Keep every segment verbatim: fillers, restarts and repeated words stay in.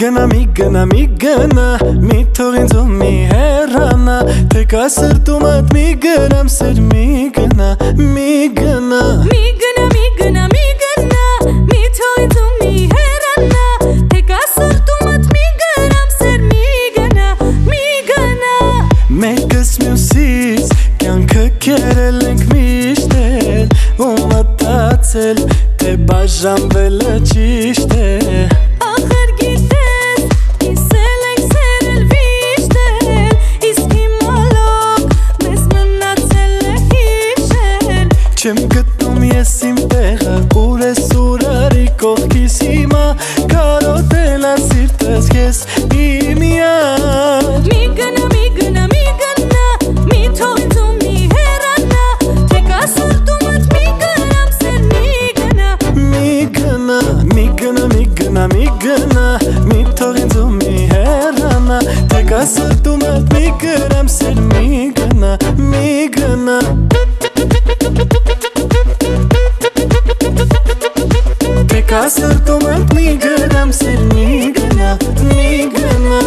Migana, migana, migana, mi թողին ձու մի հեռանա, թե կա սրտումդ մի գրամ սեր մի գնա, մի գնա Migana, migana, migana, mi թողին ձու մի հեռանա, թե կա սրտումդ մի գրամ սեր մի գնա, մի գնա Մեկս մյուսից կյանքը կերել ենք միշտ էլ ու մտածել, թե բաժանվելը ճիշտ է Ախր գիտես, կիսել ենք սերել վիշտ էլ, իսկ հիմա լոք մեզ մնացել է հիշել Չեմ գտնում ես իմ տեղը, ուր ես ուրարի կողքիս հիմա Կարոտել ա սիրտս ես իմյար Migana, migana, migana, mi թողին ձու մի հեռանա, թե կա սրտումդ մի գրամ սեր մի գնա Migana, migana, migana, migana, mi թողին ձու մի հեռանա, թե կա սրտումդ մի գրամ սեր մի գնա, մի գնա Թե կա սրտումդ մի գրամ սեր մի գնա, մի գնա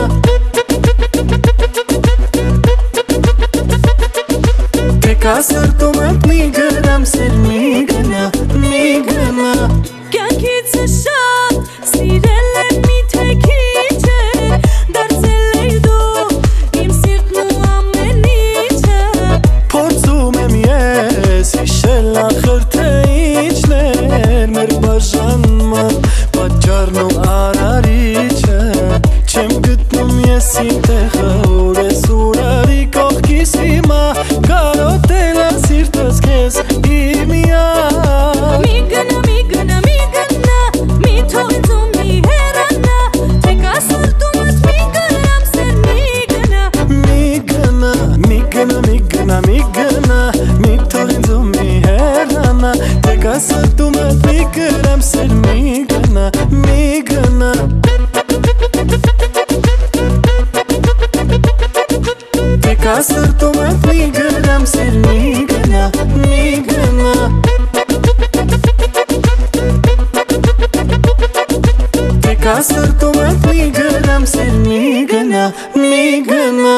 Թե կա սրտումդ մի գրամ սեր մի գնա, մի գնա Կյանքից է շատ, սիրել եմ միթե քիչ է, դարձել էի դու, իմ սիրտն ու ամեն ինչը Փորձում եմ ես հիշել ախր թե ինչն էր մեր բաժանման պատճառն ու արարիչը Չեմ գտնում ես իմ տեղը, ուր ես ուրարի կողքիս հիմա Կարոտել ա սիրտս քեզ իմյար Migana, migana, migana, mi թողին ձու մի հեռանա, թե կա սրտումդ մի գրամ սեր մի գնա Migana, migana, migana, migana, mi թողին ձու մի հեռանա, թե կա սրտումդ մի գրամ սեր մի գնա, մի գնա Թե կա սրտումդ մի գրամ սեր մի գնա, մի գնա Թե կա սրտումդ մի գրամ սեր մի գնա, մի գնա